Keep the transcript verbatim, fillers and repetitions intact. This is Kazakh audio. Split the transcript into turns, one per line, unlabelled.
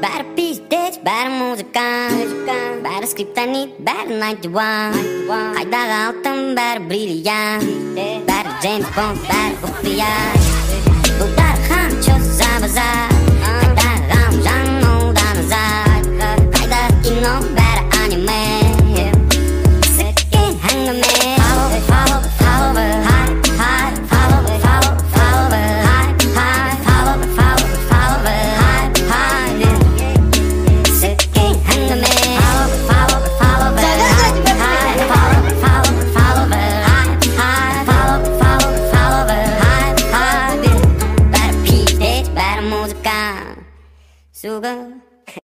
Бәрі пиздец, бәрі музыкант, бәрі скриптонит, бәрі ninety one. Қайдағы алтын, бәрі бриллиант, бәрі Джеймс Бонд, бәрі құпия.